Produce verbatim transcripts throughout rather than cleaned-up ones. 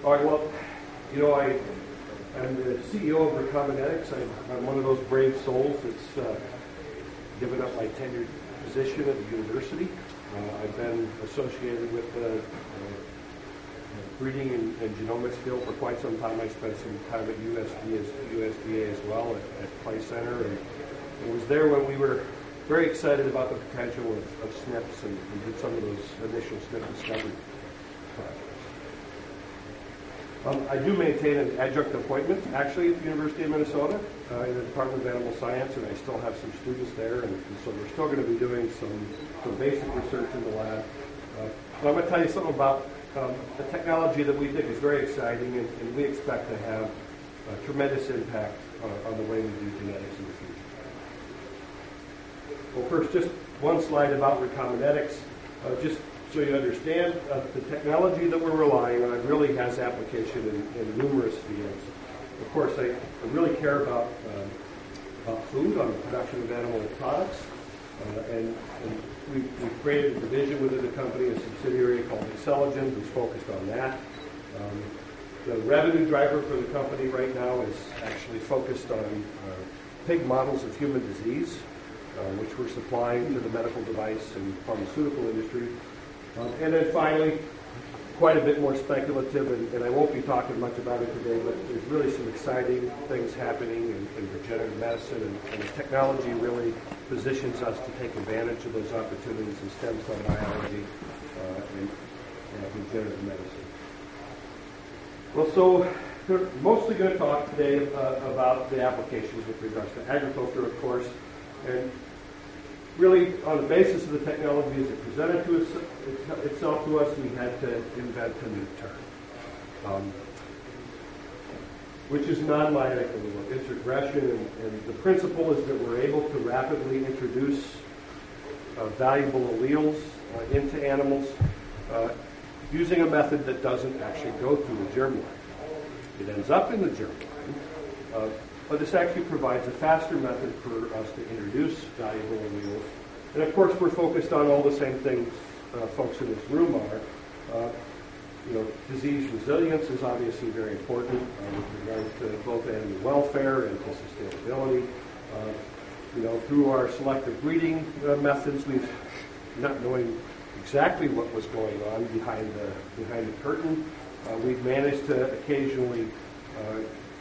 All right, well, you know, I, I'm the C E O of Recombinetics. I'm, I'm one of those brave souls that's uh, given up my tenured position at the university. Uh, I've been associated with the uh, breeding and, and genomics field for quite some time. I spent some time at U S D A, U S D A as well at, at Clay Center, and it was there when we were very excited about the potential of, of S N Ps and, and did some of those initial S N P discovery projects. Um, I do maintain an adjunct appointment, actually, at the University of Minnesota uh, in the Department of Animal Science, and I still have some students there, and, and so we're still going to be doing some, some basic research in the lab. Uh, but I'm going to tell you something about um, the technology that we think is very exciting, and, and we expect to have a tremendous impact uh, on the way we do genetics in the future. Well, first, just one slide about Recombinetics. Uh, just so you understand, uh, the technology that we're relying on really has application in, in numerous fields. Of course, I, I really care about, um, about food, on the production of animal products, uh, and, and we've, we've created a division within the company, a subsidiary called Incelligen, who's focused on that. Um, the revenue driver for the company right now is actually focused on uh, pig models of human disease, uh, which we're supplying to the medical device and pharmaceutical industry. Um, and then finally, quite a bit more speculative, and, and I won't be talking much about it today, but there's really some exciting things happening in, in regenerative medicine, and, and the technology really positions us to take advantage of those opportunities in stem cell biology uh, and, and regenerative medicine. Well, so we're mostly going to talk today uh, about the applications with regards to agriculture, of course, and really, on the basis of the technology as it presented to us, it, itself to us, we had to invent a new term, um, which is non-myotic introgression, and, and the principle is that we're able to rapidly introduce uh, valuable alleles uh, into animals uh, using a method that doesn't actually go through the germline. It ends up in the germline, uh, but this actually provides a faster method for us to introduce valuable alleles. And of course, we're focused on all the same things uh, folks in this room are. Uh, you know, disease resilience is obviously very important uh, with regards to both animal welfare and to sustainability. Uh, you know, through our selective breeding uh, methods, we've, not knowing exactly what was going on behind the behind the curtain, uh, we've managed to occasionally uh,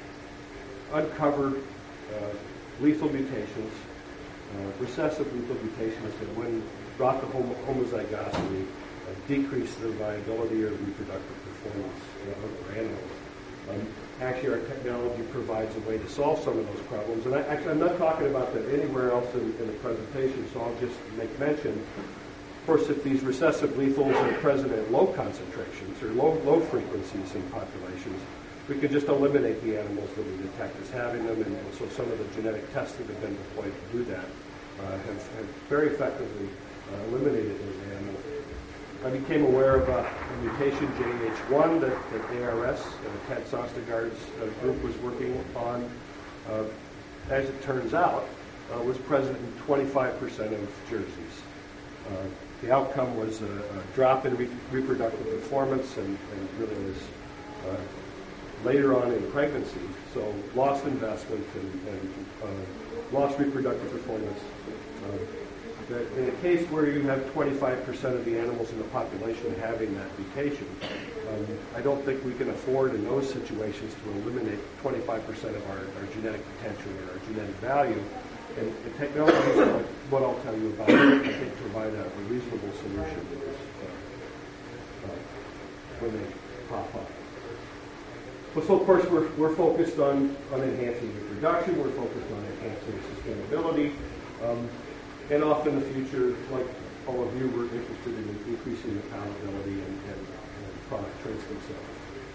uncover uh, lethal mutations, uh, recessive lethal mutations that, when brought to homo- homozygosity, uh, decrease the viability or reproductive performance uh, of our animals. Um, actually, our technology provides a way to solve some of those problems. And I, actually, I'm not talking about that anywhere else in, in the presentation, so I'll just make mention. Of course, if these recessive lethals are present at low concentrations or low, low frequencies in populations, we can just eliminate the animals that we detect as having them, and, and so some of the genetic tests that have been deployed to do that uh, have, have very effectively uh, eliminated those animals. I became aware of a, a mutation, J H one, that, that A R S, uh, Ted Sostagard's uh, group was working on. Uh, as it turns out, uh, was present in twenty-five percent of jerseys. Uh, the outcome was a, a drop in re- reproductive performance, and, and really was uh, later on in pregnancy, so lost investment and, and uh, lost reproductive performance. Uh, that in a case where you have twenty-five percent of the animals in the population having that mutation, um, I don't think we can afford in those situations to eliminate twenty-five percent of our, our genetic potential or our genetic value. And, and technologies like what I'll tell you about, I think, provide a, a reasonable solution to this uh, uh, when they pop up. Well, so of course we're, we're focused on, on enhancing reproduction, we're focused on enhancing sustainability, um, and off in the future, like all of you, we're interested in increasing the palatability and, and, and product traits themselves.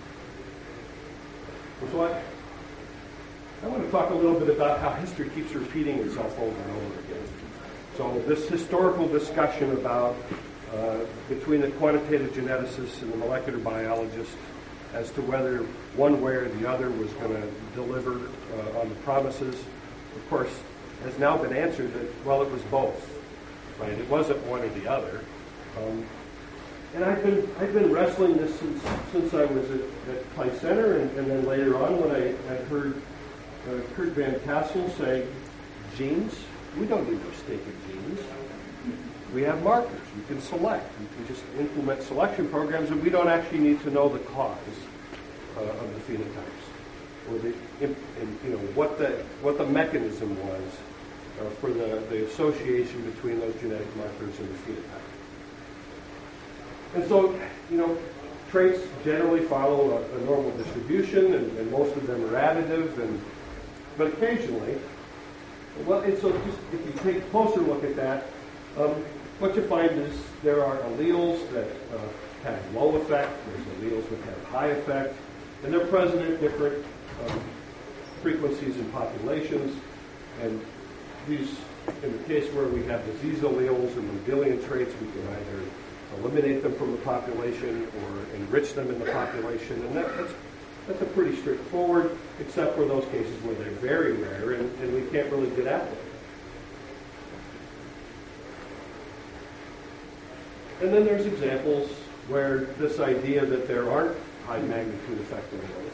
So I, I want to talk a little bit about how history keeps repeating itself over and over again. So this historical discussion about uh, between the quantitative geneticists and the molecular biologists as to whether one way or the other was going to deliver uh, on the promises, of course, has now been answered that, well, it was both, right? It wasn't one or the other. Um, and I've been I've been wrestling this since since I was at, at Clay Center, and, and then later on when I, I heard uh, Kurt Van Tassel say, genes, we don't need no stinking genes. We have markers. You can select. You can just implement selection programs, and we don't actually need to know the cause uh, of the phenotypes, or the in, you know what the what the mechanism was uh, for the, the association between those genetic markers and the phenotype. And so, you know, traits generally follow a, a normal distribution, and, and most of them are additive, and but occasionally, well, and so just if you take a closer look at that, um, what you find is there are alleles that uh, have low effect, there's alleles that have high effect, and they're present at different um, frequencies in populations. And these, in the case where we have disease alleles or Mendelian traits, we can either eliminate them from the population or enrich them in the population, and that, that's that's a pretty straightforward, except for those cases where they're very rare and, and we can't really get at them. And then there's examples where this idea that there aren't high magnitude effect alleles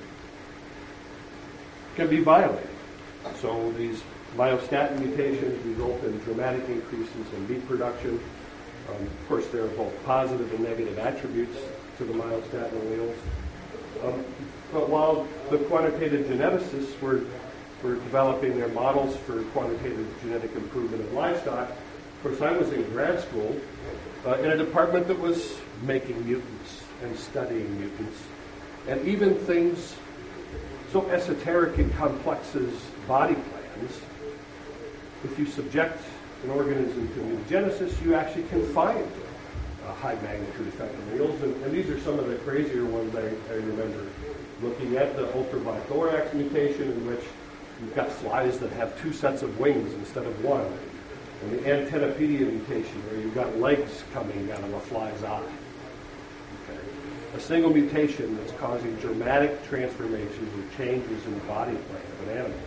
can be violated. So these myostatin mutations result in dramatic increases in meat production. Um, of course, there are both positive and negative attributes to the myostatin alleles. Um, but while the quantitative geneticists were, were developing their models for quantitative genetic improvement of livestock, of course, I was in grad school uh, in a department that was making mutants and studying mutants. And even things so esoteric and complex as body plans, if you subject an organism to mutagenesis, you actually can find uh, high magnitude effect alleles. And, and these are some of the crazier ones I, I remember looking at. The ultrabithorax mutation, in which you've got flies that have two sets of wings instead of one. And the antennapedia mutation, where you've got legs coming out of a fly's eye. Okay. A single mutation that's causing dramatic transformations or changes in the body plan of an animal.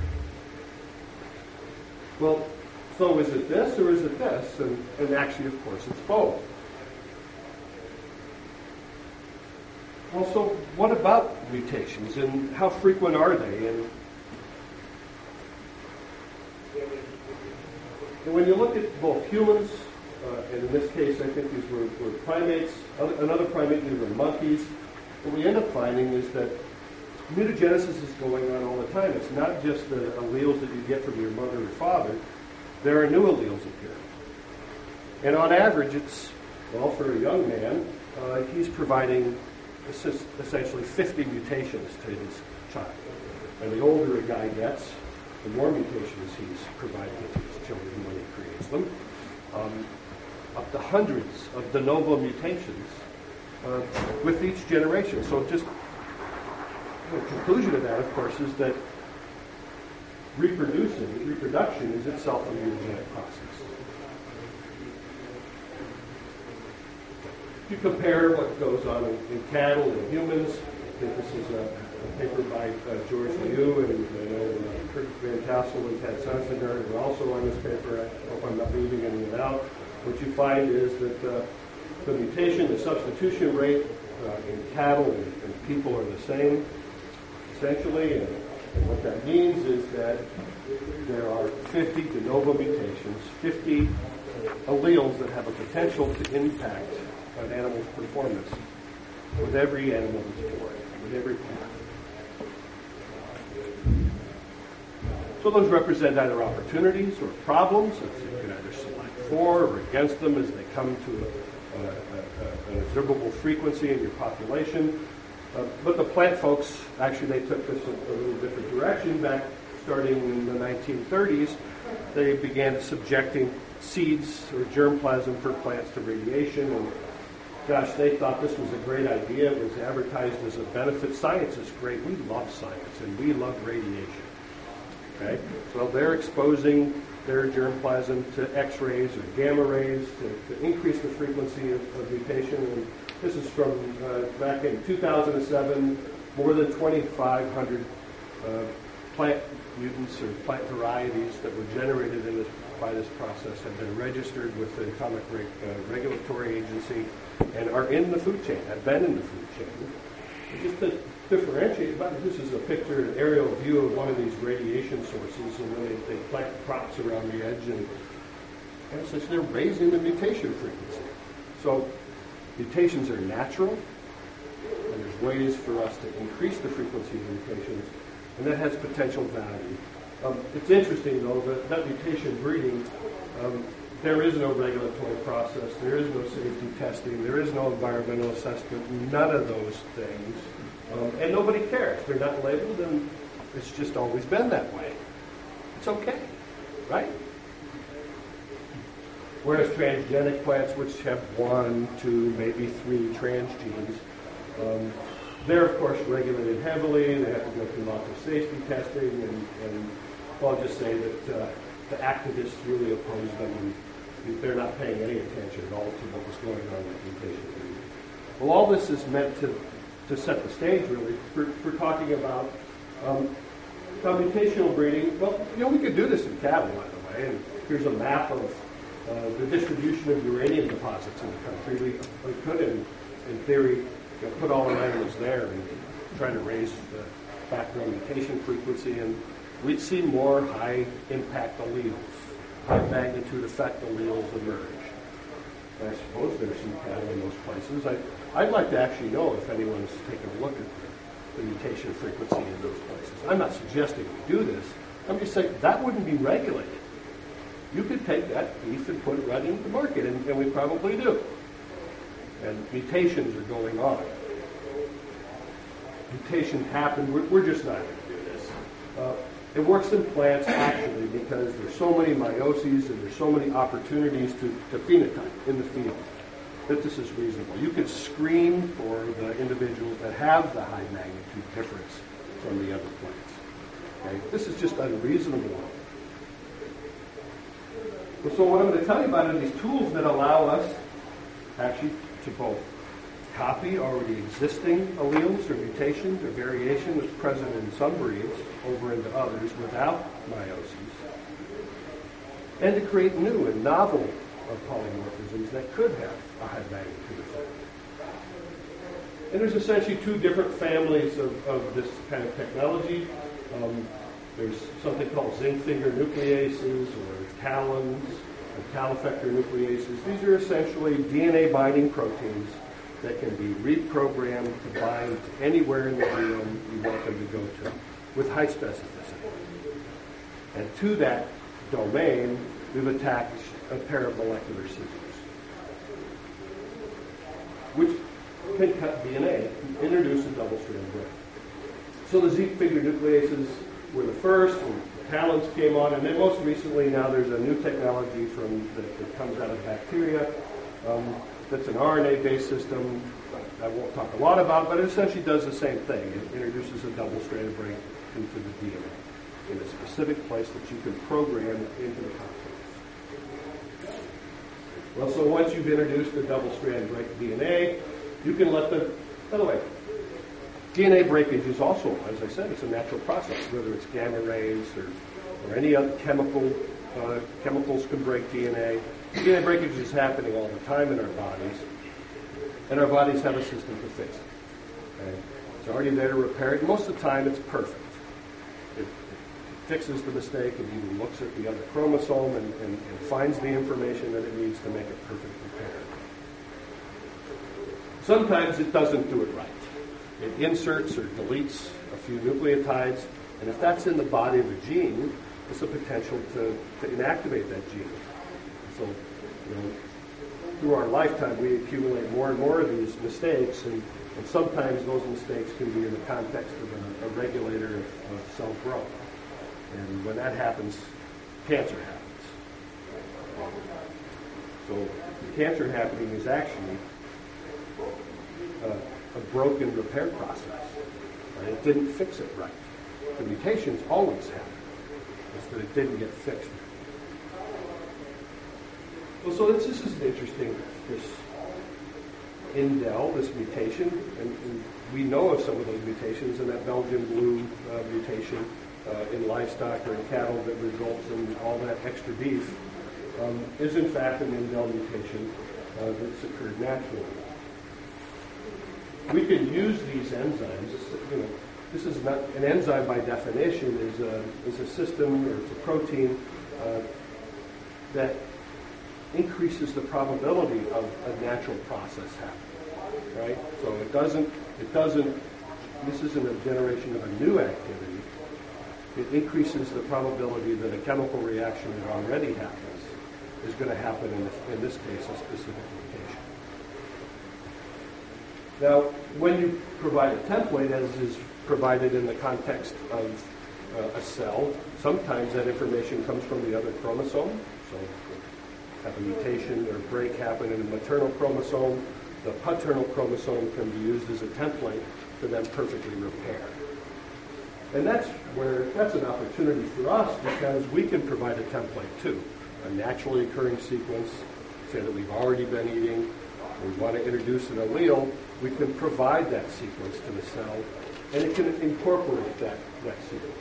Well, so is it this or is it this? And, and actually, of course, it's both. Well, so what about mutations and how frequent are they? And, and when you look at both humans, uh, and in this case, I think these were, were primates, another primate, these were monkeys, what we end up finding is that mutagenesis is going on all the time. It's not just the alleles that you get from your mother or father. There are new alleles appearing. And on average, it's, well, for a young man, uh, he's providing assist, essentially fifty mutations to his child. And the older a guy gets, the more mutations he's providing to his children when he creates them. Um, up to hundreds of de novo mutations uh, with each generation. So just the conclusion of that, of course, is that reproducing, reproduction is itself a mutagenic process. If you compare what goes on in, in cattle and humans, I think this is a, a paper by uh, George Liu, and I know uh, Kurt Van Tassel and Ted Sensinger are also on this paper. I hope I'm not leaving anyone out. What you find is that uh, the mutation, the substitution rate uh, in cattle and, and people are the same, essentially, and, and what that means is that there are fifty de novo mutations, fifty alleles that have a potential to impact an animal's performance with every animal that's born, with every plant. So those represent either opportunities or problems. You can either select for or against them as they come to a, a, a, an observable frequency in your population. Uh, but the plant folks, actually, they took this a, a little different direction. Back starting in the nineteen thirties, they began subjecting seeds or germplasm for plants to radiation. And gosh, they thought this was a great idea. It was advertised as a benefit. Science is great. We love science, and we love radiation. Okay? So they're exposing their germplasm to X-rays or gamma rays to, to increase the frequency of, of mutation. And this is from uh, back in two thousand seven. More than twenty-five hundred uh, plant mutants or plant varieties that were generated in this, by this process have been registered with the Atomic Reg, uh, Regulatory Agency. and are in the food chain, have been in the food chain. And just to differentiate about it, this is a picture, an aerial view of one of these radiation sources, and then they, they plant crops around the edge, and, and such they're raising the mutation frequency. So mutations are natural, and there's ways for us to increase the frequency of mutations, and that has potential value. Um, it's interesting, though, that, that mutation breeding, um, there is no regulatory process, there is no safety testing, there is no environmental assessment, none of those things. Um, and nobody cares. They're not labeled, and it's just always been that way. It's okay, right? Whereas transgenic plants, which have one, two, maybe three transgenes, um, they're, of course, regulated heavily. They have to go through lots of safety testing, and, and well, I'll just say that uh, the activists really oppose them, and they're not paying any attention at all to what was going on with mutation breeding. Well, all this is meant to, to set the stage, really, for, for talking about um, computational breeding. Well, you know, we could do this in cattle, by the way, and here's a map of uh, the distribution of uranium deposits in the country. We, we could, in, in theory, you know, put all our animals there and try to raise the background mutation frequency, and we'd see more high-impact alleles, high-magnitude effect alleles emerge. And I suppose there's some cattle in those places. I, I'd like to actually know if anyone's taken a look at the, the mutation frequency in those places. I'm not suggesting we do this. I'm just saying that wouldn't be regulated. You could take that beef and put it right into the market, and, and we probably do. And mutations are going on. Mutations happen. We're, we're just not going to do this. Uh, it works in plants, actually, because there's so many meioses and there's so many opportunities to, to phenotype in the field that this is reasonable. You can screen for the individuals that have the high magnitude difference from the other plants. Okay? This is just unreasonable. So what I'm going to tell you about are these tools that allow us actually to both copy already existing alleles or mutations or variation that's present in some breeds over into others without meioses, and to create new and novel uh, polymorphisms that could have a high magnitude effect. And there's essentially two different families of, of this kind of technology. Um, there's something called zinc finger nucleases or talons or talifector nucleases. These are essentially D N A binding proteins that can be reprogrammed to bind to anywhere in the genome you want them to go to with high specificity. And to that domain, we've attached a pair of molecular scissors, which can cut D N A and introduce a double-strand break. So the zinc finger nucleases were the first, and the talons came on, and then most recently now there's a new technology from that, that comes out of bacteria. Um, That's an R N A-based system I won't talk a lot about, but it essentially does the same thing. It introduces a double-stranded break into the D N A in a specific place that you can program into the complex. Well, so once you've introduced the double-strand break D N A, you can let the, by the way, D N A breakage is also, as I said, it's a natural process, whether it's gamma rays or, or any other chemical, uh, chemicals can break D N A. D N A breakage is happening all the time in our bodies, and our bodies have a system to fix it. Okay? It's already there to repair it. Most of the time, it's perfect. It, it fixes the mistake and even looks at the other chromosome and, and, and finds the information that it needs to make a perfect repair. Sometimes it doesn't do it right. It inserts or deletes a few nucleotides, and if that's in the body of a gene, there's a potential to, to inactivate that gene. So, you know, through our lifetime, we accumulate more and more of these mistakes, and, and sometimes those mistakes can be in the context of a, a regulator of, of cell growth. And when that happens, cancer happens. So the cancer happening is actually a, a broken repair process. Right? It didn't fix it right. The mutations always happen. It's that it didn't get fixed. Well, so this, this is interesting, this indel, this mutation, and, and we know of some of those mutations, and that Belgian blue uh, mutation uh, in livestock or in cattle that results in all that extra beef um, is in fact an indel mutation uh, that's occurred naturally. we can use these enzymes. You know, this is not an enzyme by definition is a is a system or it's a protein uh, that increases the probability of a natural process happening. Right? So it doesn't it doesn't. This isn't a generation of a new activity. It increases the probability that a chemical reaction that already happens is going to happen in this, in this case, a specific mutation. Now, when you provide a template, as is provided in the context of uh, a cell, sometimes that information comes from the other chromosome. So, have a mutation or break happen in a maternal chromosome, the paternal chromosome can be used as a template to then perfectly repair. And that's where that's an opportunity for us because we can provide a template too, a naturally occurring sequence, say that we've already been eating, we want to introduce an allele, we can provide that sequence to the cell, and it can incorporate that, that sequence.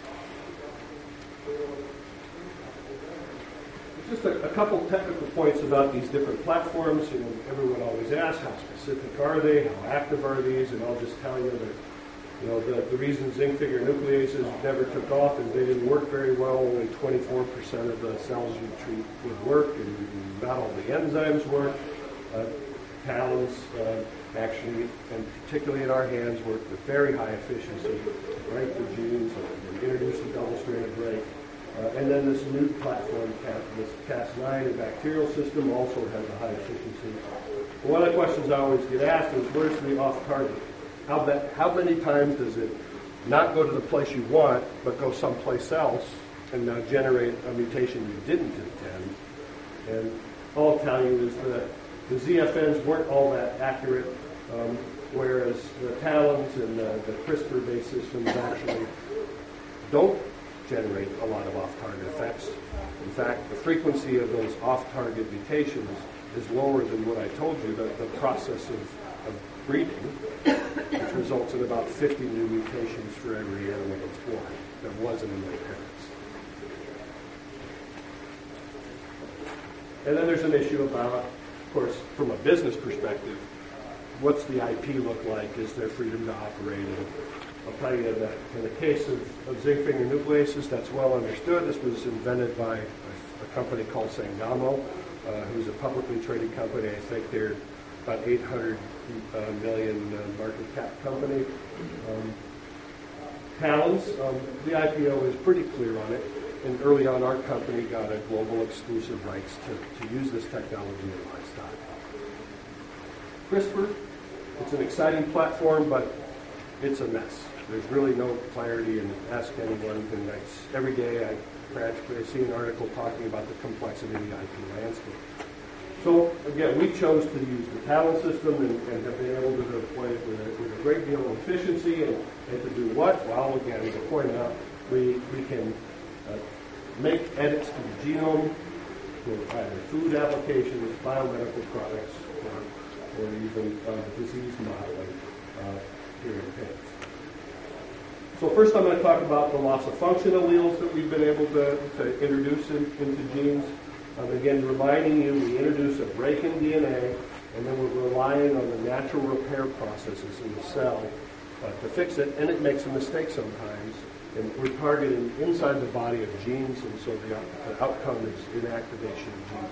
Just a, a couple technical points about these different platforms. You know, everyone always asks, how specific are they? How active are these? And I'll just tell you that, you know, the, the reason zinc finger nucleases never took off is they didn't work very well. Only twenty-four percent of the cells you treat would work, and not all the enzymes work. Uh, talons uh, actually, and particularly in our hands, work with very high efficiency, break the genes, and introduce a double-stranded break. Uh, and then this new platform, this Cas nine, the bacterial system, also has a high efficiency. One of the questions I always get asked is, where's the off-target? How, that, how many times does it not go to the place you want, but go someplace else and now generate a mutation you didn't intend? And all I'll tell you is that the Z F Ns weren't all that accurate, um, whereas the talons and the, the CRISPR-based systems actually don't generate a lot of off-target effects. In fact, the frequency of those off-target mutations is lower than what I told you, the, the process of, of breeding, which results in about fifty new mutations for every animal that's born that wasn't in their parents. And then there's an issue about, of course, from a business perspective, what's the I P look like? Is there freedom to operate? And I'll tell you that in the case of, of zinc finger nucleases, that's well understood. This was invented by a, a company called Sangamo, uh, who's a publicly traded company. I think they're about eight hundred uh, million uh, market cap company. Um, talons, um, the I P O is pretty clear on it. And early on, our company got a global exclusive rights to, to use this technology in livestock. CRISPR, it's an exciting platform, but it's a mess. There's really no clarity, and ask anyone, and that's, every day I practically see an article talking about the complexity of the I P landscape. So again, we chose to use the talon system and, and have been able to deploy it with a, with a great deal of efficiency, and, and to do what? Well, again, to point out, we, we can uh, make edits to the genome for either food applications, biomedical products, or, or even uh, disease modeling uh, here in pigs. So first I'm going to talk about the loss of function alleles that we've been able to, to introduce in, into genes. Um, again, reminding you, we introduce a break in D N A, and then we're relying on the natural repair processes in the cell uh, to fix it, and it makes a mistake sometimes. And we're targeting inside the body of genes, and so the, the outcome is inactivation of gene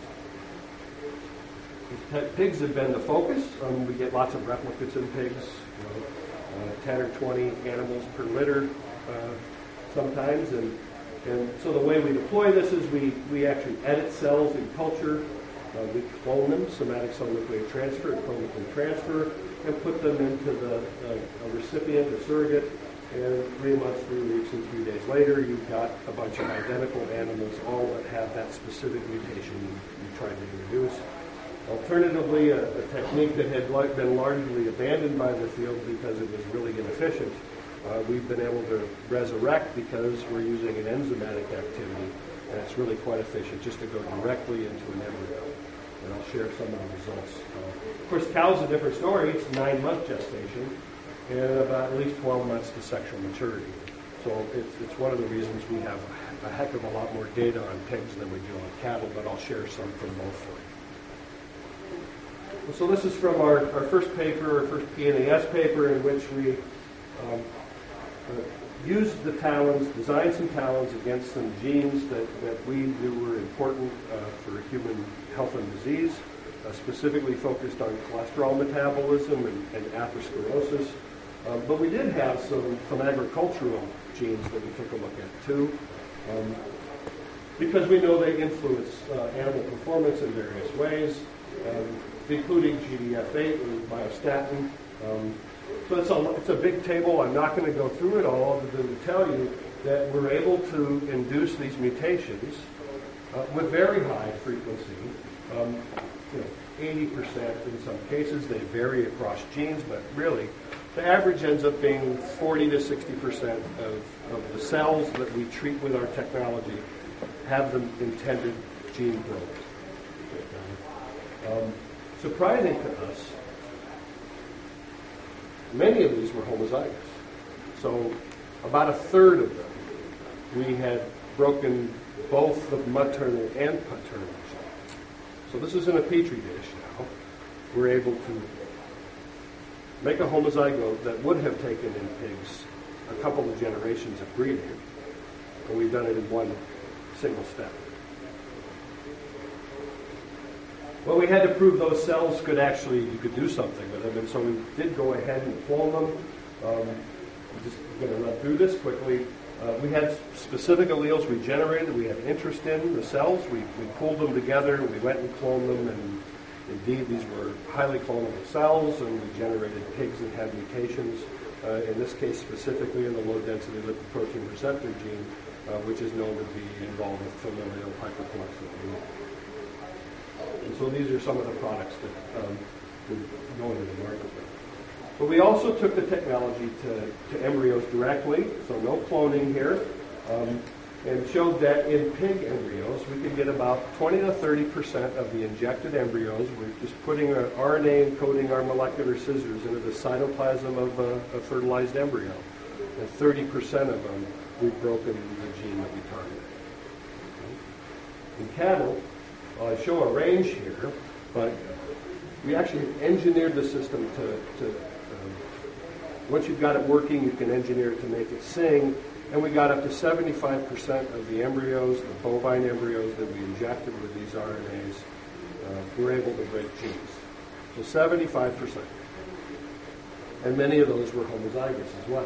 products. Pigs have been the focus. Um, we get lots of replicates in pigs, you know, uh, ten or twenty animals per litter uh, sometimes. And, and so the way we deploy this is we, we actually edit cells in culture. Uh, we clone them, somatic cell nuclear transfer, chromatin transfer, and put them into the uh, a recipient, a surrogate. And three months, three weeks, and three days later, you've got a bunch of identical animals, all that have that specific mutation you, you tried to introduce. Alternatively, a, a technique that had been largely abandoned by the field because it was really inefficient, uh, we've been able to resurrect because we're using an enzymatic activity, and it's really quite efficient just to go directly into an embryo. And I'll share some of the results. Uh, of course, cow's a different story. It's nine-month gestation, and about at least twelve months to sexual maturity. So it's, it's one of the reasons we have a heck of a lot more data on pigs than we do on cattle, but I'll share some from both for you. So this is from our, our first paper, our first P N A S paper, in which we um, uh, used the talons, designed some talons against some genes that, that we knew were important uh, for human health and disease, uh, specifically focused on cholesterol metabolism and, and atherosclerosis. Um, but we did have some, some agricultural genes that we took a look at too, um, because we know they influence uh, animal performance in various ways, um, including G D F eight and myostatin. Um, so it's a, it's a big table. I'm not going to go through it all, other than to tell you that we're able to induce these mutations uh, with very high frequency, um, you know, eighty percent in some cases. They vary across genes, but really, the average ends up being forty to sixty percent of, of the cells that we treat with our technology have the intended gene growth. Um, surprising to us, many of these were homozygous. So about a third of them, we had broken both the maternal and paternal genes. So this is in a petri dish now. We're able to make a homozygote that would have taken in pigs a couple of generations of breeding, and we've done it in one single step. Well, we had to prove those cells could actually, you could do something with them, and so we did go ahead and clone them. Um, I'm just going to run through this quickly. Uh, we had specific alleles we generated, we had interest in the cells, we, we pulled them together, we went and cloned them, and indeed these were highly clonable cells, and we generated pigs that had mutations, uh, in this case specifically in the low-density lipoprotein receptor gene, uh, which is known to be involved with familial hypercholesterolemia. And so these are some of the products that um, we go into the market with. But we also took the technology to, to embryos directly, so no cloning here, um, and showed that in pig embryos we could get about twenty to thirty percent of the injected embryos. We're just putting an R N A encoding our molecular scissors into the cytoplasm of a, a fertilized embryo. And thirty percent of them, we've broken the gene that we targeted. In cattle, well, I show a range here, but we actually engineered the system to, to um, once you've got it working, you can engineer it to make it sing, and we got up to seventy-five percent of the embryos, the bovine embryos that we injected with these R N As, uh, were able to break genes. So seventy-five percent. And many of those were homozygous as well.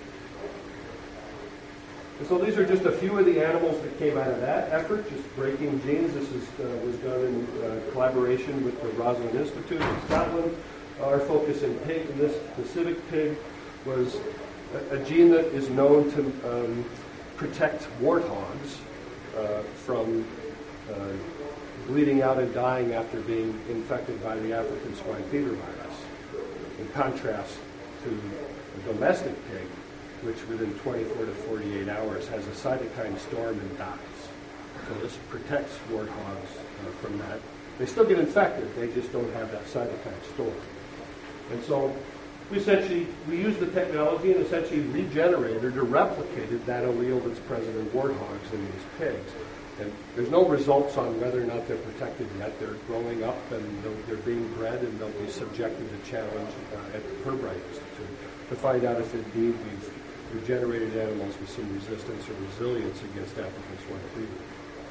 And so these are just a few of the animals that came out of that effort, just breaking genes. This is, uh, was done in uh, collaboration with the Rosalind Institute in Scotland. Our focus in pig, in this specific pig, was a, a gene that is known to um, protect warthogs uh, from uh, bleeding out and dying after being infected by the African swine fever virus, in contrast to a domestic pig, which within twenty-four to forty-eight hours has a cytokine storm and dies. So this protects warthogs uh, from that. They still get infected, they just don't have that cytokine storm. And so we essentially, we used the technology and essentially regenerated or replicated that allele that's present in warthogs in these pigs. And there's no results on whether or not they're protected yet. They're growing up and they're being bred and they'll be subjected to challenge uh, at the Pirbright Institute to find out if indeed we've regenerated animals with some resistance or resilience against African swine fever.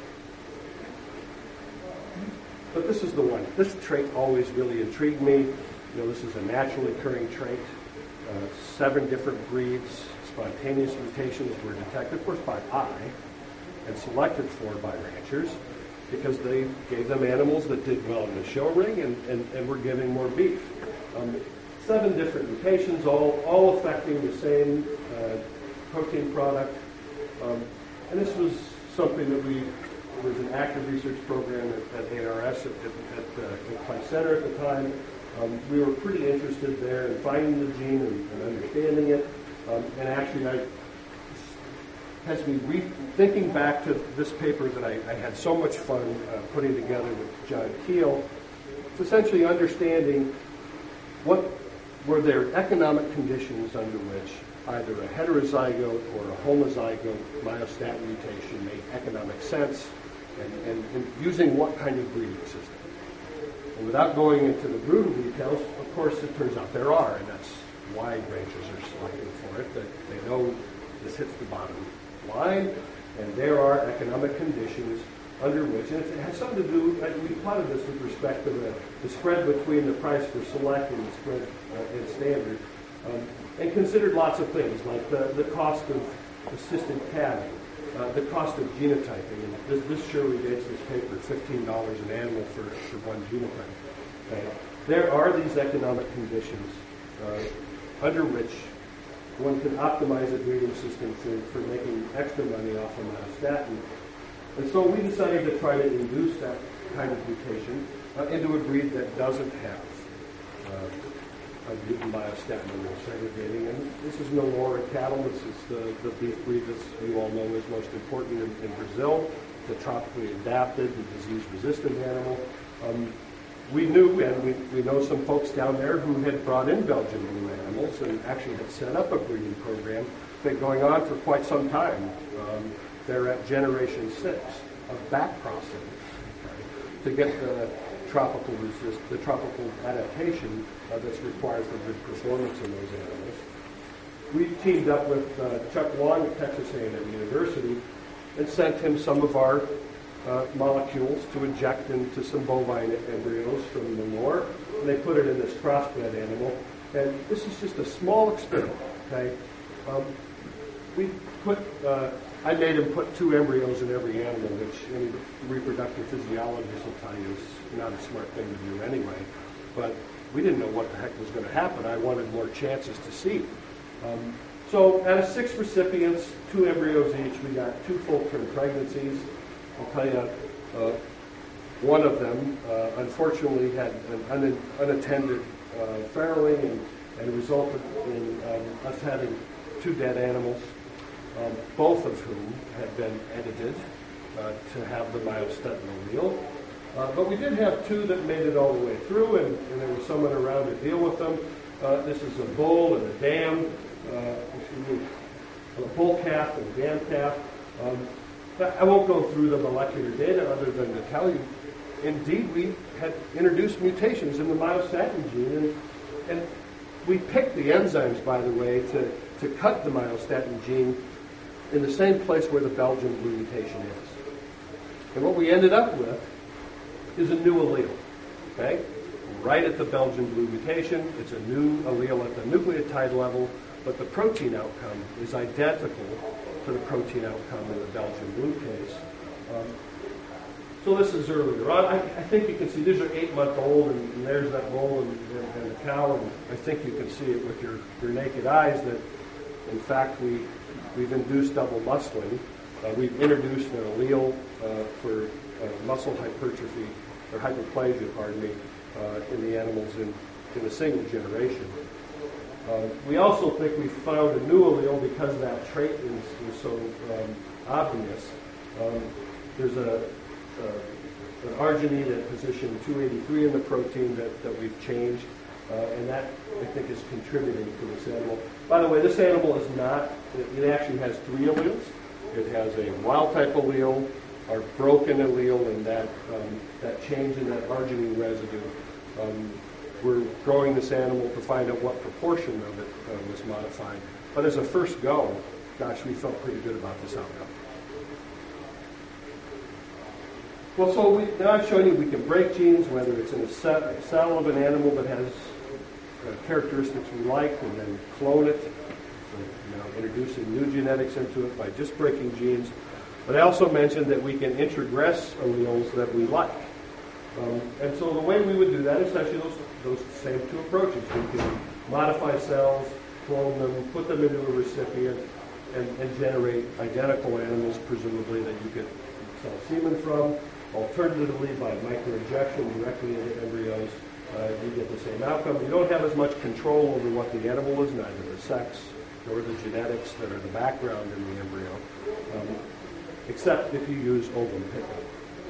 But this is the one. This trait always really intrigued me. You know, this is a naturally occurring trait. Uh, seven different breeds, spontaneous mutations were detected, of course, by eye and selected for by ranchers because they gave them animals that did well in the show ring and, and, and were giving more beef. Um, seven different mutations, all, all affecting the same uh, protein product. Um, and this was something that we, was an active research program at, at A R S at, at, at, uh, at Clay Center at the time. Um, we were pretty interested there in finding the gene and, and understanding it. Um, and actually, I, has me re- thinking back to this paper that I, I had so much fun uh, putting together with John Keel. It's essentially understanding what were there economic conditions under which either a heterozygote or a homozygote myostatin mutation made economic sense, and, and, and using what kind of breeding system. And without going into the brutal details, of course, it turns out there are, and that's why ranchers are selecting for it, that they know this hits the bottom line, and there are economic conditions under which, and it has something to do, we plotted this with respect to the, the spread between the price for select and the spread uh, in standard, um, and considered lots of things, like the, the cost of assisted calving, uh, the cost of genotyping, and this, this surely dates this paper, fifteen dollars an animal for, for one genotype. Okay? There are these economic conditions uh, under which one can optimize a breeding system for, for making extra money off of myostatin. And so we decided to try to induce that kind of mutation uh, into a breed that doesn't have uh, a mutant myostatin allele segregating. And this is no Laura cattle. This is the, the beef breed that you all know is most important in, in Brazil, the tropically adapted, the disease-resistant animal. Um, we knew, and we, we know some folks down there who had brought in Belgian blue animals and actually had set up a breeding program been going on for quite some time. Um, they're at generation six of back crossing to get the tropical resist, the tropical adaptation uh, that's required for good performance in those animals. We teamed up with uh, Chuck Long at Texas A and M University and sent him some of our uh, molecules to inject into some bovine embryos from Manure, and they put it in this crossbred animal. And this is just a small experiment. Okay, um, we put. Uh, I made him put two embryos in every animal, which any reproductive physiologist will tell you is not a smart thing to do anyway. But we didn't know what the heck was going to happen. I wanted more chances to see. Um, so out of six recipients, two embryos each, we got two full-term pregnancies. I'll tell you, uh, one of them uh, unfortunately had an un- unattended uh, farrowing and, and resulted in um, us having two dead animals. Um, both of whom had been edited uh, to have the myostatin allele. Uh, but we did have two that made it all the way through, and, and there was someone around to deal with them. Uh, this is a bull and a dam, uh, excuse me, a bull calf and a dam calf. Um, I won't go through the molecular data other than to tell you, indeed, we had introduced mutations in the myostatin gene, and, and we picked the enzymes, by the way, to, to cut the myostatin gene in the same place where the Belgian blue mutation is. And what we ended up with is a new allele, okay? Right at the Belgian blue mutation, it's a new allele at the nucleotide level, but the protein outcome is identical to the protein outcome in the Belgian blue case. Um, so this is earlier on. I, I think you can see these are eight-month-old, and, and there's that bull and, and, and the cow, and I think you can see it with your, your naked eyes that, in fact, we We've induced double muscling. Uh, we've introduced an allele uh, for uh, muscle hypertrophy, or hyperplasia, pardon me, uh, in the animals in, in a single generation. Uh, we also think we found a new allele because that trait is, is so um, obvious. Um, there's a, a, an arginine at position two eighty-three in the protein that, that we've changed, uh, and that, I think, is contributing to this animal. By the way, this animal is not, it, it actually has three alleles. It has a wild-type allele, a broken allele, and that, um, that change in that arginine residue. Um, we're growing this animal to find out what proportion of it uh, was modified. But as a first go, gosh, we felt pretty good about this outcome. Well, so we, now I've shown you we can break genes, whether it's in a cell of an animal that has Uh, characteristics we like, and then clone it, so, you know, introducing new genetics into it by just breaking genes. But I also mentioned that we can introgress alleles that we like. Um, and so the way we would do that is actually those, those same two approaches. We can modify cells, clone them, put them into a recipient, and, and generate identical animals, presumably, that you could sell semen from. Alternatively, by microinjection directly into embryos, Uh, you get the same outcome. You don't have as much control over what the animal is, neither the sex nor the genetics that are the background in the embryo, um, except if you use ovum pickup.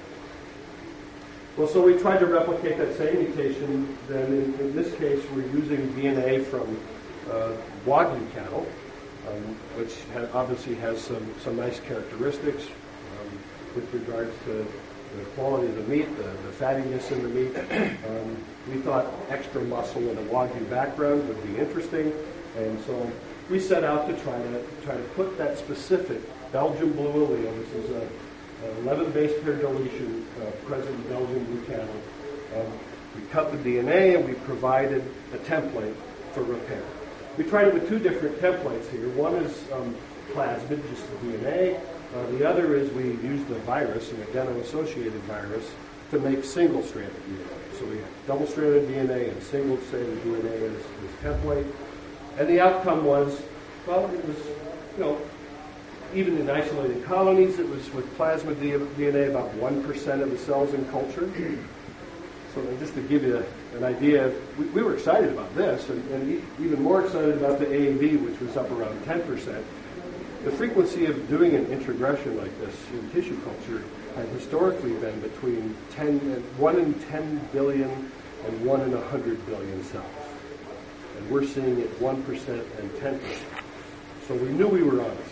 Well, so we tried to replicate that same mutation. Then in, in this case, we're using D N A from uh, Wagyu cattle, um, which ha- obviously has some, some nice characteristics um, with regards to the quality of the meat, the, the fattiness in the meat. Um, we thought extra muscle in a Wagyu background would be interesting, and so we set out to try to try to put that specific Belgian blue allele. This is a, a eleven base pair deletion uh, present in Belgian blue cattle. Um, we cut the D N A and we provided a template for repair. We tried it with two different templates here. One is um, plasmid, just the D N A. Uh, the other is we used a virus, an adeno-associated virus, to make single-stranded D N A. So we have double-stranded D N A and single-stranded D N A as this template. And the outcome was, well, it was, you know, even in isolated colonies, it was with plasmid D N A about one percent of the cells in culture. So just to give you an idea, we, we were excited about this, and, and e- even more excited about the A A V, which was up around ten percent. The frequency of doing an introgression like this in tissue culture had historically been between ten and one in ten billion and one in one hundred billion cells. And we're seeing it one percent and ten percent. So we knew we were honest.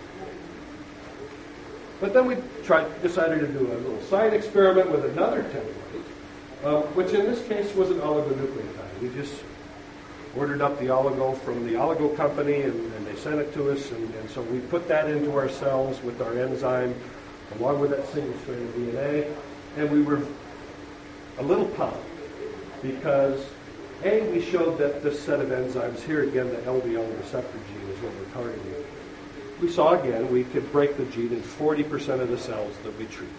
But then we tried, decided to do a little side experiment with another template, uh, which in this case was an oligonucleotide. We just ordered up the oligo from the oligo company, and, and they sent it to us, and, and so we put that into our cells with our enzyme, along with that single-stranded D N A, and we were a little pumped because, A, we showed that this set of enzymes here, again, the L D L receptor gene is what we're targeting. We saw, again, we could break the gene in forty percent of the cells that we treat.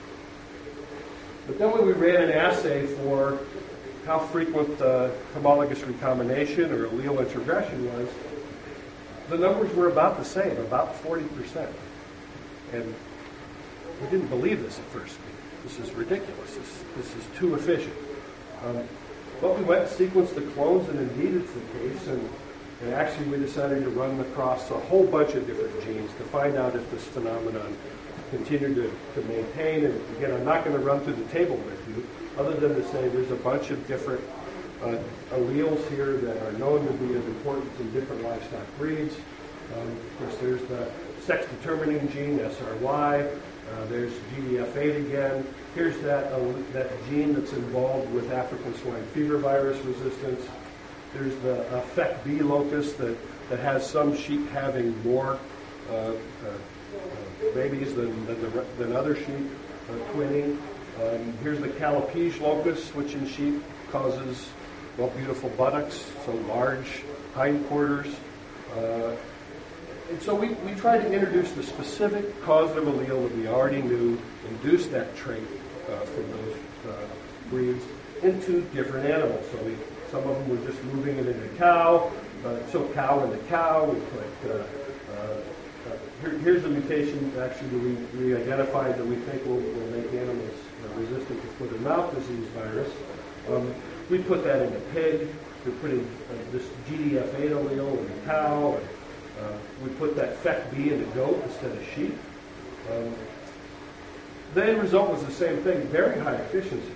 But then when we ran an assay for how frequent uh, homologous recombination or allele introgression was, the numbers were about the same, about forty percent. And we didn't believe this at first. This is ridiculous. This, this is too efficient. Um, but we went and sequenced the clones, and indeed it's the case. And, and actually we decided to run across a whole bunch of different genes to find out if this phenomenon continued to, to maintain. And again, I'm not going to run through the table with you, other than to say there's a bunch of different uh, alleles here that are known to be of importance in different livestock breeds. Um, of course, there's the sex-determining gene, S R Y. Uh, there's G D F eight again. Here's that, uh, that gene that's involved with African swine fever virus resistance. There's the uh, F E C B locus that, that has some sheep having more uh, uh, uh, babies than, than, the, than other sheep uh, twinning. Um, here's the Calipige locus, which in sheep causes, well, beautiful buttocks, so large hindquarters. Uh, and so we, we tried to introduce the specific causative allele that we already knew induced that trait uh, from those uh, breeds into different animals. So we, some of them were just moving it into cow, uh, so cow into cow. We put, uh, uh, uh, here, here's a mutation actually that we, we identified that we think will, will make animals uh, resistant to foot and mouth disease virus. Um, we put that into pig. We put in uh, this G D F eight allele in cow. And, uh, we put that F E C B into goat instead of sheep. Um, the end result was the same thing, very high efficiency.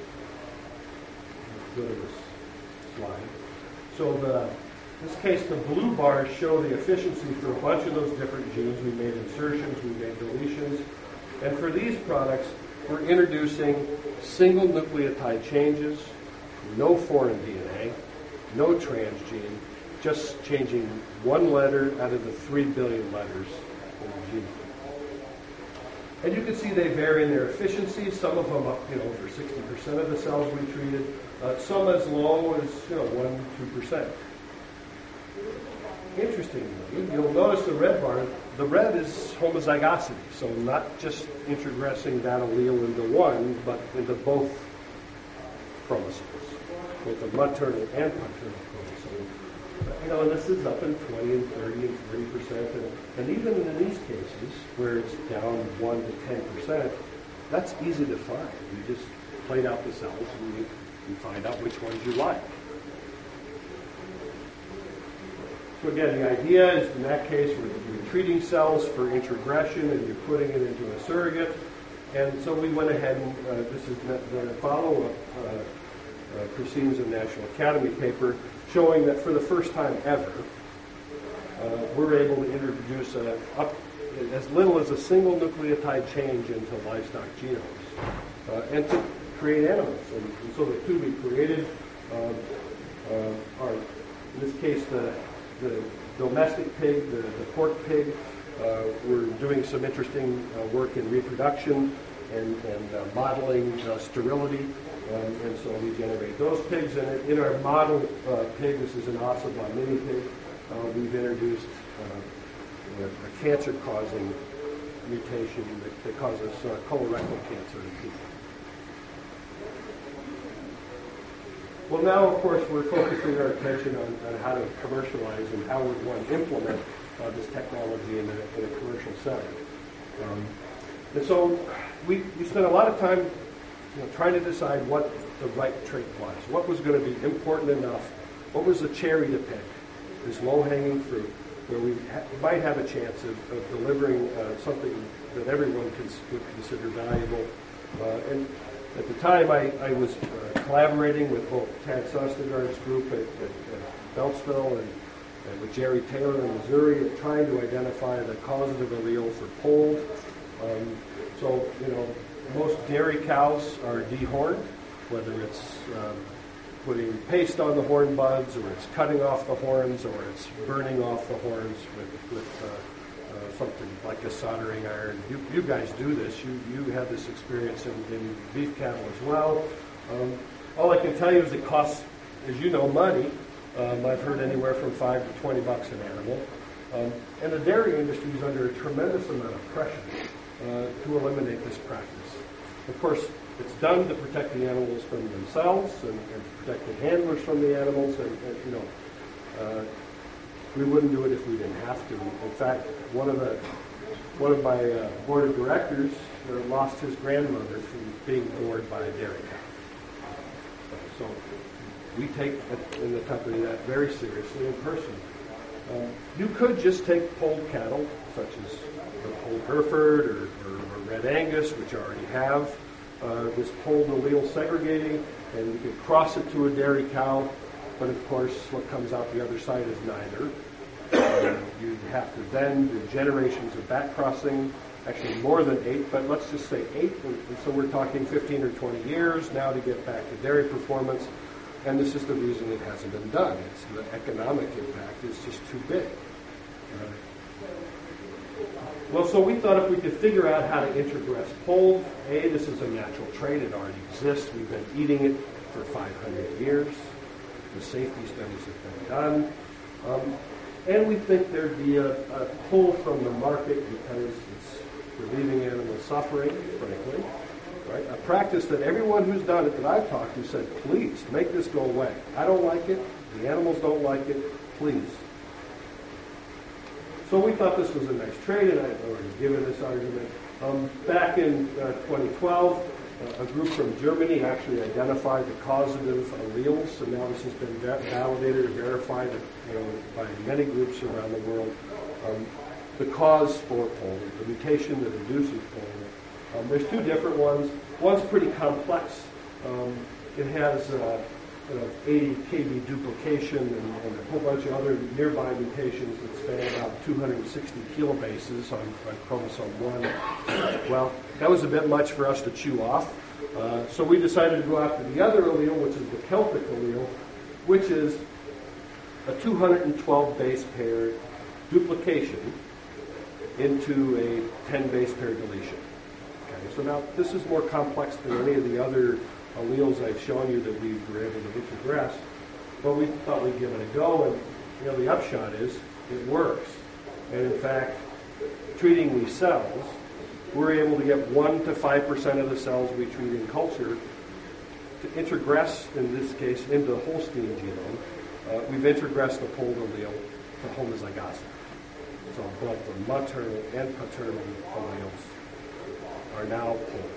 Let's go to this slide. So the, in this case, the blue bars show the efficiency for a bunch of those different genes. We made insertions, we made deletions. And for these products, we're introducing single nucleotide changes, no foreign D N A, no transgene, just changing one letter out of the three billion letters in the genome. And you can see they vary in their efficiency. Some of them up, you know, over sixty percent of the cells we treated. Uh, some as low as, you know, one to two percent. Interestingly, you'll notice the red bar, the red is homozygosity. So not just introgressing that allele into one, but into both chromosomes, both the maternal and paternal chromosome. You know, and this is up in twenty and thirty and thirty percent. And, and even in these cases, where it's down one to ten percent, that's easy to find. You just plate out the cells and you, you find out which ones you like. So again, the idea is in that case, we're, we're treating cells for introgression and you're putting it into a surrogate. And so we went ahead and, uh, this is the, the follow-up uh, uh, proceedings of the National Academy paper, showing that for the first time ever, uh, we're able to introduce a, up, as little as a single nucleotide change into livestock genomes. uh, and to create animals. And, and so the two we created uh, uh, are, in this case, the, the domestic pig, the, the pork pig. Uh, we're doing some interesting uh, work in reproduction and, and uh, modeling uh, sterility. Um, and so we generate those pigs. And in our model uh, pig, this is an Ocelot mini pig, uh, we've introduced uh, a, a cancer-causing mutation that, that causes uh, colorectal cancer in people. Well, now, of course, we're focusing our attention on, on how to commercialize and how we want to implement uh, this technology in a, in a commercial setting. Um, and so we, we spent a lot of time you know, trying to decide what the right trait was, what was going to be important enough, what was the cherry to pick, this low-hanging fruit, where we ha- might have a chance of, of delivering uh, something that everyone cons- would consider valuable. Uh, and at the time, I, I was uh, collaborating with both Tad Sostagard's group at, at, at Beltsville and, and with Jerry Taylor in Missouri, at trying to identify the causative allele for polled. Um, so, you know, most dairy cows are dehorned, whether it's um, putting paste on the horn buds, or it's cutting off the horns, or it's burning off the horns with, with uh, uh, something like a soldering iron. You, you guys do this. You you have this experience in, in beef cattle as well. Um, all I can tell you is it costs, as you know, money. Um, I've heard anywhere from five to twenty bucks an animal. Um, and the dairy industry is under a tremendous amount of pressure uh, to eliminate this practice. Of course, it's done to protect the animals from themselves and, and to protect the handlers from the animals. And, and you know, uh, we wouldn't do it if we didn't have to. In fact, one of the one of my uh, board of directors uh, lost his grandmother from being bored by a dairy cow. So we take in the company that very seriously and personally. Um, you could just take polled cattle, such as the polled Hereford or, or, or Red Angus, which already have uh, this polled allele segregating, and you could cross it to a dairy cow. But of course, what comes out the other side is neither. Uh, you have to then do generations of back crossing, actually more than eight, but let's just say eight. And so we're talking fifteen or twenty years now to get back to dairy performance. And this is the reason it hasn't been done. It's the economic impact is just too big. Uh, well, so we thought if we could figure out how to intergress polled, A, this is a natural trait. It already exists. We've been eating it for five hundred years. The safety studies have been done. Um, and we think there'd be a, a pull from the market because it's relieving animal suffering, frankly. Right? A practice that everyone who's done it that I've talked to said, please, make this go away. I don't like it. The animals don't like it. Please. So we thought this was a nice trade, and I've already given this argument. Um, back in uh, twenty twelve, uh, a group from Germany actually identified the causative alleles, and now this has been va- validated or verified you know, by many groups around the world. Um, the cause for polling, the mutation that induces polling. Um, there's two different ones. One's pretty complex. Um, it has uh, you know, eighty K B duplication and, and a whole bunch of other nearby mutations that span about two hundred sixty kilobases on, on chromosome one. Well, that was a bit much for us to chew off. Uh, so we decided to go after the other allele, which is the Celtic allele, which is a two hundred twelve base pair duplication into a ten base pair deletion. So now, this is more complex than any of the other alleles I've shown you that we were able to intergress, but we thought we'd give it a go, and you know, the upshot is it works. And in fact, treating these cells, we're able to get one to five percent of the cells we treat in culture to intergress, in this case, into the Holstein genome. Uh, we've intergressed the polled allele to homozygosity. So both the maternal and paternal alleles are now polled.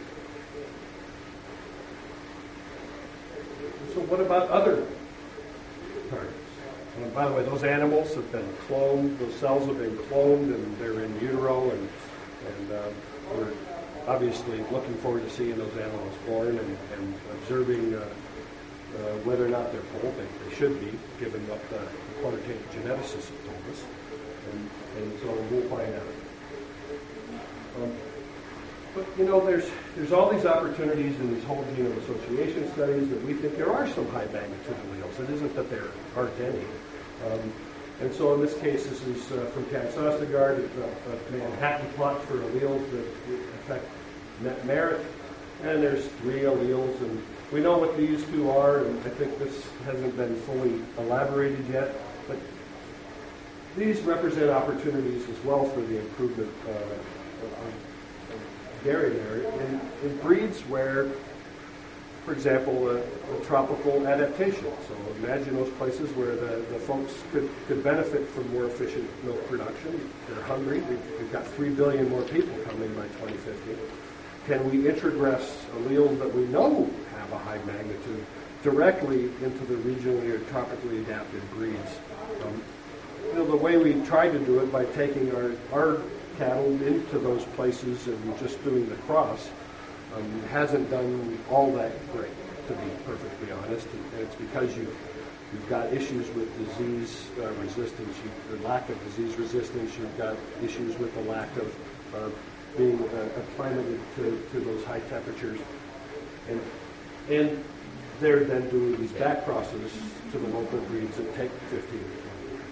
So what about other targets? And by the way, those animals have been cloned, those cells have been cloned, and they're in utero, and, and uh, we're obviously looking forward to seeing those animals born and, and observing uh, uh, whether or not they're polled. They, they should be, given what the quantitative geneticists have told us. And, and so we'll find out. Um, But, you know, there's there's all these opportunities in these whole genome association studies that we think there are some high magnitude alleles. It isn't that there aren't any. Um, and so in this case, this is uh, from Kat Sostegard, a, a Manhattan plot for alleles that affect net merit. And there's three alleles, and we know what these two are, and I think this hasn't been fully elaborated yet. But these represent opportunities as well for the improvement uh, of dairy there in, in breeds where, for example, a, a tropical adaptation. So imagine those places where the, the folks could, could benefit from more efficient milk production. They're hungry. We've, we've got three billion more people coming by twenty fifty. Can we introgress alleles that we know have a high magnitude directly into the regionally or tropically adapted breeds? Um, you know, the way we tried to do it by taking our, our cattle into those places and just doing the cross um, hasn't done all that great, to be perfectly honest. And it's because you've, you've got issues with disease uh, resistance, you, the lack of disease resistance, you've got issues with the lack of uh, being uh, acclimated to, to those high temperatures. And, and they're then doing these back crosses to the local breeds that take fifteen to twenty years.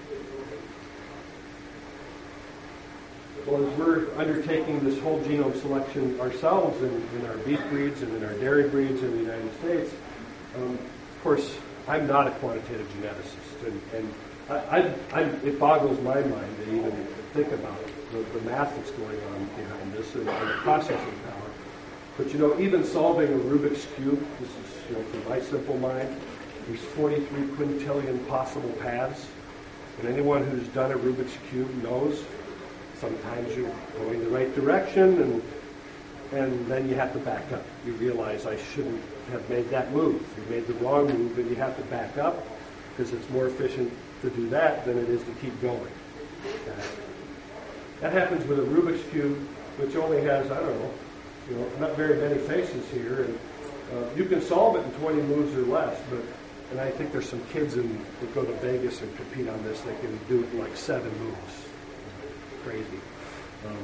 Well, as we're undertaking this whole genome selection ourselves in, in our beef breeds and in our dairy breeds in the United States, um, of course, I'm not a quantitative geneticist, and, and I, I, I, it boggles my mind to even think about the, the math that's going on behind this and, and the processing power. But you know, even solving a Rubik's Cube, this is, you know, from my simple mind, there's forty-three quintillion possible paths, and anyone who's done a Rubik's Cube knows sometimes you're going the right direction, and and then you have to back up. You realize I shouldn't have made that move. You made the wrong move, and you have to back up because it's more efficient to do that than it is to keep going. Okay? That happens with a Rubik's Cube, which only has, I don't know, you know, not very many faces here, and uh, you can solve it in twenty moves or less, but, and I think there's some kids in, that go to Vegas and compete on this, they can do it in like seven moves. Crazy. Um,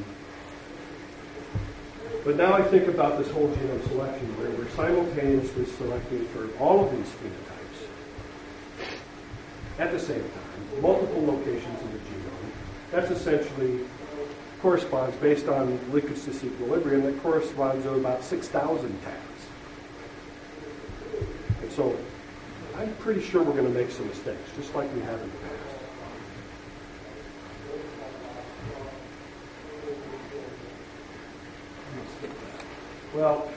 but now I think about this whole genome selection where we're simultaneously selecting for all of these phenotypes at the same time, multiple locations in the genome. That's essentially corresponds, based on leukocyst disequilibrium, that corresponds to about six thousand tags. And so I'm pretty sure we're going to make some mistakes, just like we have in the past. Well,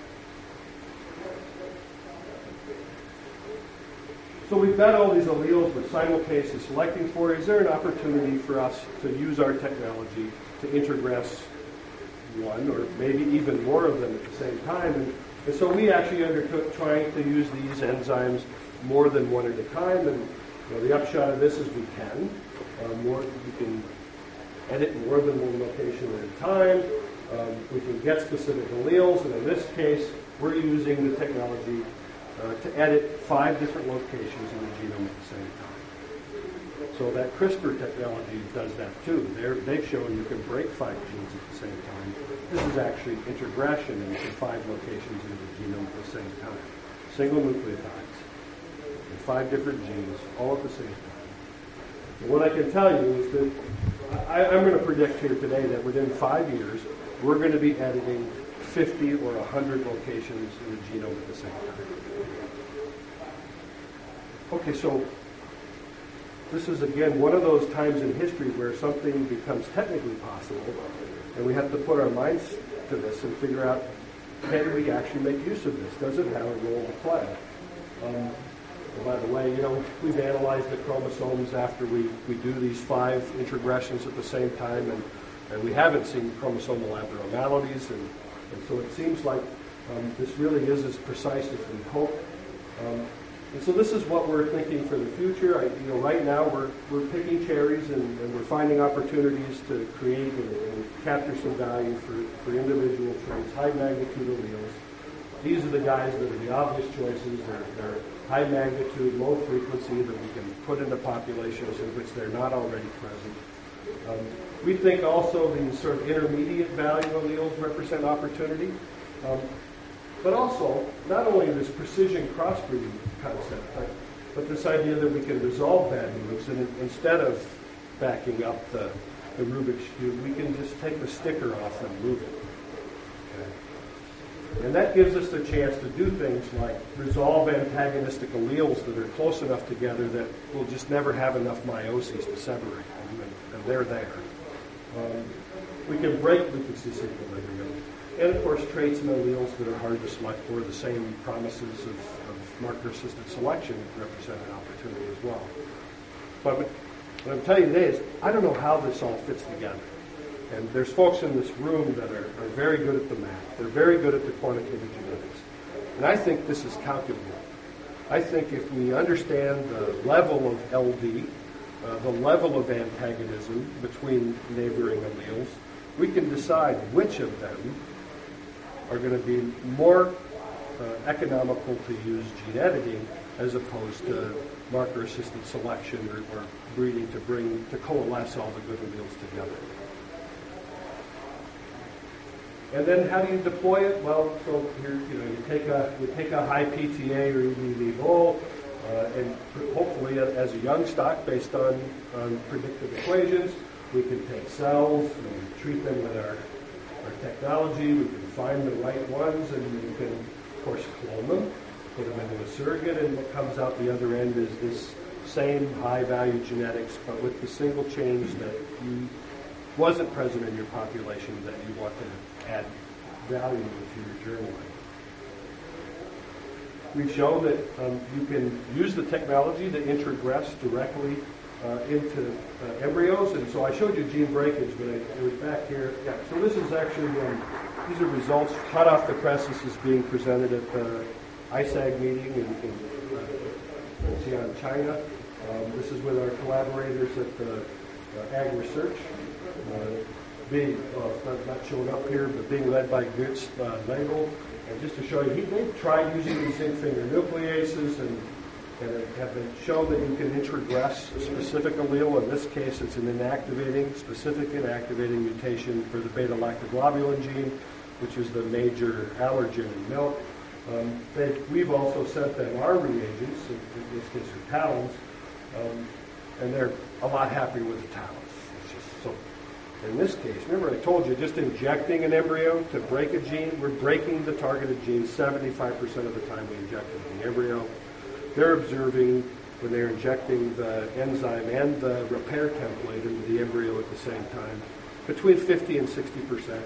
so we've got all these alleles we're simultaneously selecting for. Is there an opportunity for us to use our technology to introgress one or maybe even more of them at the same time? And, and so we actually undertook trying to use these enzymes more than one at a time. And you know, the upshot of this is we can. Uh, more, we can edit more than one location at a time. Um, we can get specific alleles, and in this case, we're using the technology uh, to edit five different locations in the genome at the same time. So that CRISPR technology does that too. They're, they've shown you can break five genes at the same time. This is actually introgression into five locations in the genome at the same time. Single nucleotides in five different genes, all at the same time. And what I can tell you is that I, I'm going to predict here today that within five years, we're going to be editing fifty or one hundred locations in the genome at the same time. Okay, so this is, again, one of those times in history where something becomes technically possible, and we have to put our minds to this and figure out, can we actually make use of this? Does it have a role to play? Um, and by the way, you know, we've analyzed the chromosomes after we, we do these five introgressions at the same time, and And we haven't seen chromosomal abnormalities, and, and so it seems like um, this really is as precise as we hope. Um, and so this is what we're thinking for the future. I, you know, right now we're we're picking cherries, and, and we're finding opportunities to create and, and capture some value for, for individual traits, high magnitude alleles. These are the guys that are the obvious choices. They're, they're high magnitude, low frequency that we can put into populations in which they're not already present. Um, we think also these sort of intermediate value alleles represent opportunity. Um, but also, not only this precision crossbreeding concept, but, but this idea that we can resolve bad moves, and instead of backing up the, the Rubik's Cube, we can just take the sticker off and move it. Okay. And that gives us the chance to do things like resolve antagonistic alleles that are close enough together that we'll just never have enough meioses to separate them, and, and they're there. Um, we can break Lucas disequilibrium. And, of course, traits and alleles that are hard to select for, the same promises of, of marker-assisted selection represent an opportunity as well. But what I'm telling you today is I don't know how this all fits together. And there's folks in this room that are, are very good at the math. They're very good at the quantitative genetics. And I think this is calculable. I think if we understand the level of L D, uh, the level of antagonism between neighboring alleles, we can decide which of them are going to be more uh, economical to use gene editing as opposed to marker-assisted selection or, or breeding to bring to coalesce all the good alleles together. And then how do you deploy it? Well, so here, you know, you take a you take a high P T A or E B V bull, uh, and hopefully as a young stock based on, on predictive equations, we can take cells and treat them with our our technology. We can find the right ones, and we can, of course, clone them, put them into a surrogate, and what comes out the other end is this same high-value genetics, but with the single change that you wasn't present in your population that you want to add value to your germline. We've shown that um, you can use the technology to introgress directly uh, into uh, embryos, and so I showed you gene breakage, but I, it was back here. Yeah, so this is actually, um, these are results hot off the press. This is being presented at the I S A G meeting in, in uh, Xi'an, China. Um, this is with our collaborators at the uh, Ag Research. Uh, being, well, not, not shown up here, but being led by Götz uh, Nagel. And just to show you, he, they've tried using these zinc finger nucleases and, and have been shown that you can introgress a specific allele. In this case, it's an inactivating, specific inactivating mutation for the beta-lactoglobulin gene, which is the major allergen in milk. Um, they, we've also sent them our reagents, in, in this case, are talons, um, and they're a lot happier with the talons. It's just so. In this case, remember I told you, just injecting an embryo to break a gene, we're breaking the targeted gene seventy-five percent of the time we inject it in the embryo. They're observing when they're injecting the enzyme and the repair template into the embryo at the same time, between fifty and sixty percent.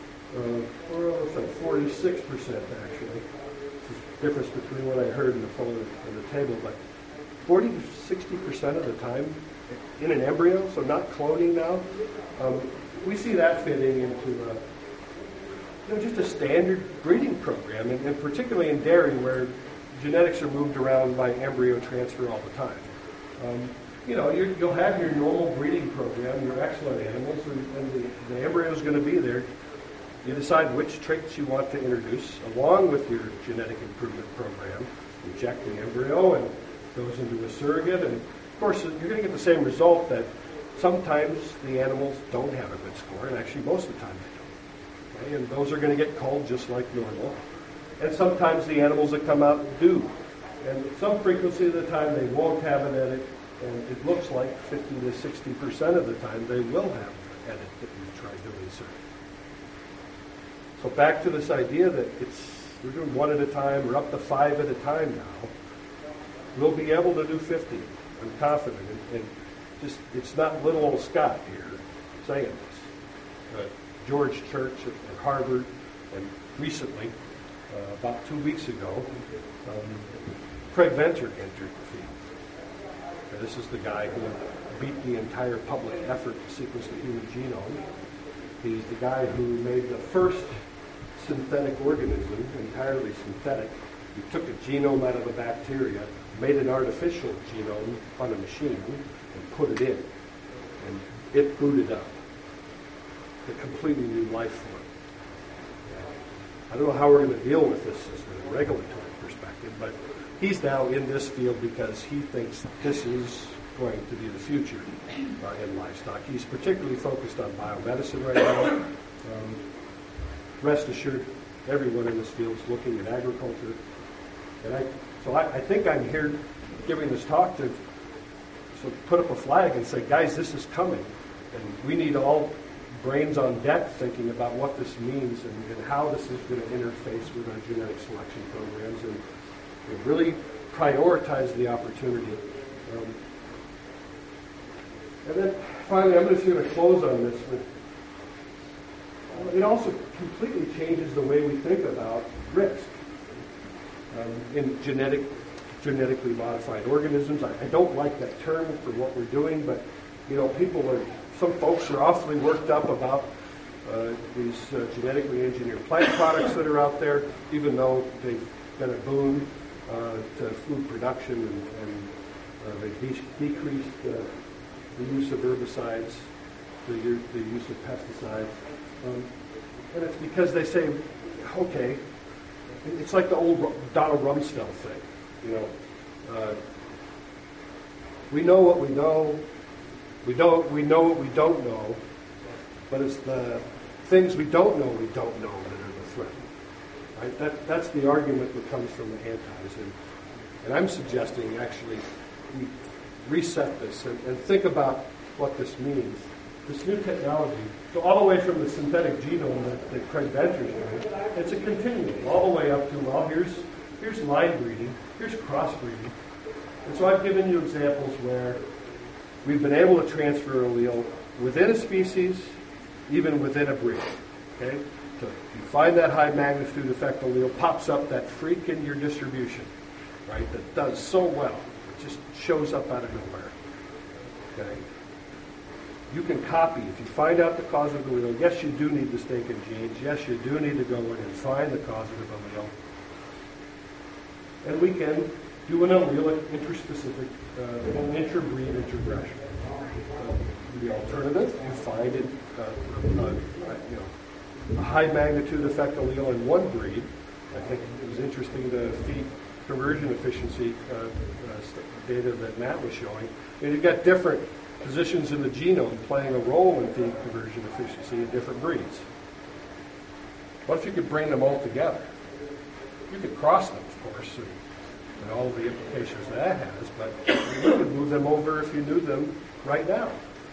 Uh, or it's like forty-six percent actually. It's the difference between what I heard in the phone and the table, but forty to sixty percent of the time in an embryo, so not cloning now. Um, we see that fitting into a, you know, just a standard breeding program, and, and particularly in dairy where genetics are moved around by embryo transfer all the time. Um, you know, you're, you'll have your normal breeding program, your excellent animals, and, and the, the embryo is going to be there. You decide which traits you want to introduce along with your genetic improvement program. Inject the embryo and goes into a surrogate, and of course, you're going to get the same result that sometimes the animals don't have a good score, and actually most of the time they don't. Okay? And those are going to get culled just like normal. And sometimes the animals that come out do. And some frequency of the time they won't have an edit, and it looks like fifty to sixty percent of the time they will have an edit that we've tried to insert. So back to this idea that it's we're doing one at a time or up to five at a time now. We'll be able to do fifty. I'm confident, and, and just it's not little old Scott here saying this. Uh, George Church at, at Harvard, and recently, uh, about two weeks ago, um, Craig Venter entered the field. And this is the guy who beat the entire public effort to sequence the human genome. He's the guy who made the first synthetic organism, entirely synthetic. He took a genome out of a bacteria, made an artificial genome on a machine, and put it in. And it booted up a completely new life form. I don't know how we're going to deal with this from a regulatory perspective, but he's now in this field because he thinks this is going to be the future uh, in livestock. He's particularly focused on biomedicine right now. Um, rest assured, everyone in this field is looking at agriculture. And I, so I, I think I'm here giving this talk to so put up a flag and say, guys, this is coming. And we need all brains on deck thinking about what this means and, and how this is going to interface with our genetic selection programs and, and really prioritize the opportunity. Um, and then finally, I'm just going to close on this with, uh, it also completely changes the way we think about risk um, in genetic, genetically modified organisms. I, I don't like that term for what we're doing, but you know, people are, some folks are awfully worked up about uh, these uh, genetically engineered plant products that are out there, even though they've been a boon uh, to food production and, and uh, they've de- decreased uh, the use of herbicides, the, the use of pesticides. Um, and it's because they say, okay, it's like the old Donald Rumsfeld thing, you know. Uh, we know what we know. We don't. We know what we don't know, but it's the things we don't know we don't know that are the threat. Right? That that's the argument that comes from the antis, and, and I'm suggesting actually we reset this and, and think about what this means. This new technology, so all the way from the synthetic genome that, that Craig Venture's doing, it's a continuum all the way up to well, here's here's line breeding, here's crossbreeding, and so I've given you examples where we've been able to transfer allele within a species, even within a breed. Okay? So you find that high magnitude effect allele, pops up that freak in your distribution, right, that does so well. It just shows up out of nowhere. Okay? You can copy. If you find out the causative allele, yes, you do need the stinking genes. Yes, you do need to go in and find the causative allele. And we can do an allele interspecific, uh, an interbreed integration. Uh, the alternative, you find it, uh, uh, you know, a high magnitude effect allele in one breed. I think it was interesting to feed conversion efficiency uh, uh, data that Matt was showing. And you've got different positions in the genome playing a role in feed conversion efficiency in different breeds. What if you could bring them all together? You could cross them, of course, and, and all the implications that has, but you could move them over if you knew them right now.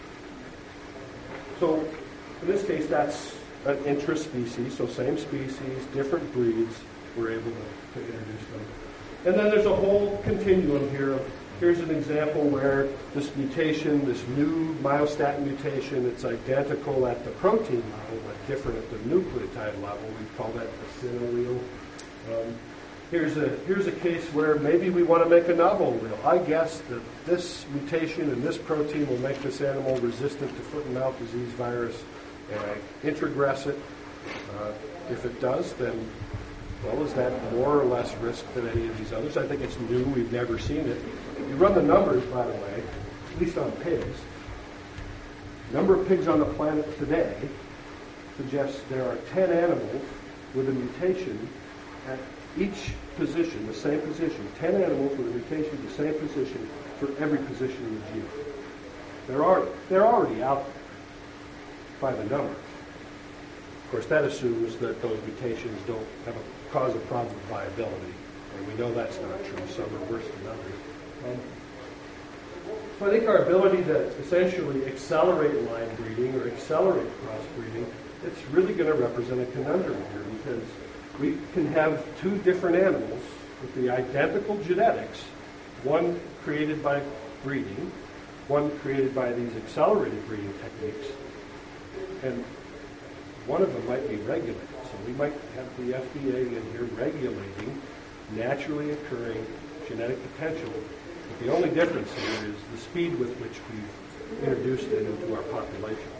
So in this case, that's an intraspecies, so same species, different breeds, we're able to, to introduce them. And then there's a whole continuum here of, here's an example where this mutation, this new myostatin mutation, it's identical at the protein level, but different at the nucleotide level. We call that the syn allele. Um, here's a here's a case where maybe we want to make a novel allele. I guess that this mutation in this protein will make this animal resistant to foot and mouth disease virus, and I introgress it. Uh, if it does, then well, is that more or less risk than any of these others? I think it's new. We've never seen it. You run the numbers, by the way, at least on pigs. Number of pigs on the planet today suggests there are ten animals with a mutation at each position, the same position. ten animals with a mutation at the same position for every position in the genome. They're already, they're already out there by the numbers. Of course, that assumes that those mutations don't have a cause a problem with viability, and we know that's not true. Some are worse than others. Um, so I think our ability to essentially accelerate line breeding or accelerate crossbreeding, it's really going to represent a conundrum here because we can have two different animals with the identical genetics, one created by breeding, one created by these accelerated breeding techniques, and one of them might be regulated. So we might have the F D A in here regulating naturally occurring genetic potential. But the only difference here is the speed with which we've introduced it into our population.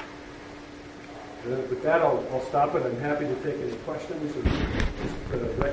Uh, with that, I'll, I'll stop it. I'm happy to take any questions. And just, uh,